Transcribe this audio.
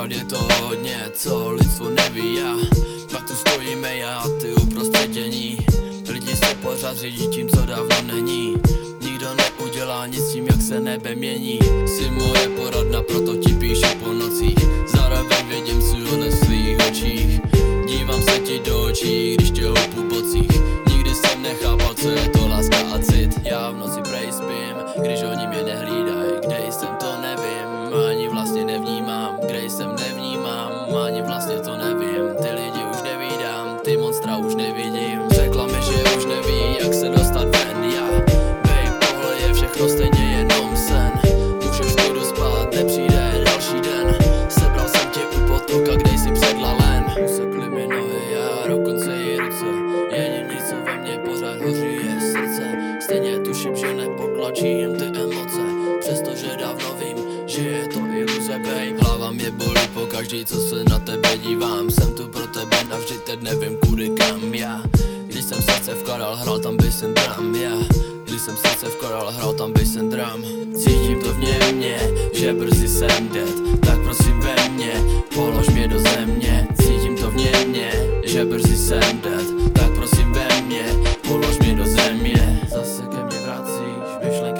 pořád je to hodně, co lidstvo neví a pak tu stojíme já a ty uprostřed dění. Lidi se pořád řídí tím, co dávno není. Nikdo neudělá nic tím, jak se nebe mění. Jsi moje poradna, proto ti píšu po nocích. Zároveň vidím sílu ve svých očích. Dívám se ti do očí, když tě houpu v bocích. Nikdy jsem nechápal, co je to láska a cit. Já v noci prej spím, když oni mě nehlídají. Kde jsem, to nevím, ani vlastně nevnímám. Kde jsem, nevnímám, ani vlastně to nevím. Ty lidi už nevídám, ty monstra už nevidím. Řekla mi, že už neví, jak se dostat ven. Já, babe, tohle je všechno stejně jenom sen. Můžeš tu dospát, nepřijde další den. Sebral jsem tě u potoka, kde jsi předla len. Usekli mi nohy a dokonce i ruce. Jediný, co ve mně pořád hoří, je srdce. Stejně tuším, že nepotlačím ty emoce, přestože dávno vím, že je to iluze, babe. Hlava mě bolí pokaždý, co se na tebe dívám. Jsem tu pro tebe navždy, teď nevím kudy kam já. Když jsem srdce vkládal, hrál tam basen drum, já. Když jsem srdce vkládal, hrál tam basen drum. Cítím to v mě, že brzy jsem dead. Tak prosím ve mně, polož mě do země. Cítím to v mě, že brzy jsem dead. Tak prosím ve mně, polož mě do země. Zase ke mně vracíš myšlenky